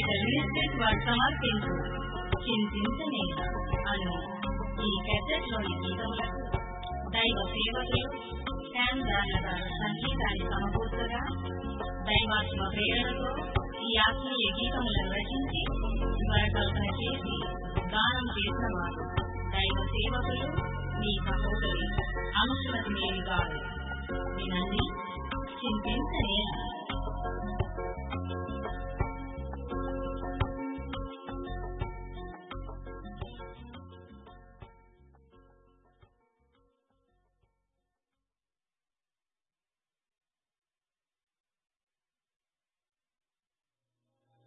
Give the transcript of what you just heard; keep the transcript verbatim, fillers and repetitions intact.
Ministries వారు సమర్పించు చింతించనే అను ఈ క్యాసెట్లోని గీతములకు దైవ సేవకులు శామ్ దానవ సంగీతాన్ని సమకూర్చగా దైవాత్మ ప్రేరణతో ఈ ఆత్మీయ గీతములను రచించి స్వరకల్పన చేసి గానం చేసిన వారు దైవ సేవకులు మీ సహోదరి అనుమతి మేలు గారు. వినండి చింతించనే.